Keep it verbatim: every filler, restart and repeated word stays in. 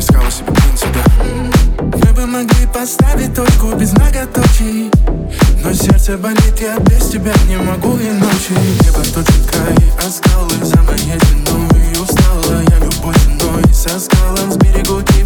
искала себе принца, да. Мы бы могли поставить точку без многоточий, но сердце болит, я без тебя не могу и ночи. Небо точит край, а скалы за моей спиной. Устала я любой ценой, со скалам сберегу тебя.